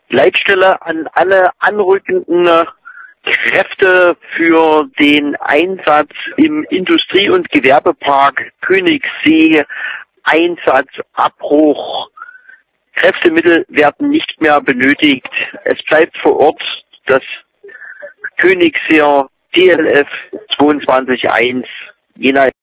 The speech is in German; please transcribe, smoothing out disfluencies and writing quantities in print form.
Leitstelle an alle anrückenden Kräfte für den Einsatz im Industrie- und Gewerbepark Königssee. Einsatzabbruch. Kräftemittel werden nicht mehr benötigt. Es bleibt vor Ort das Königseer TLF 22-1 Jena.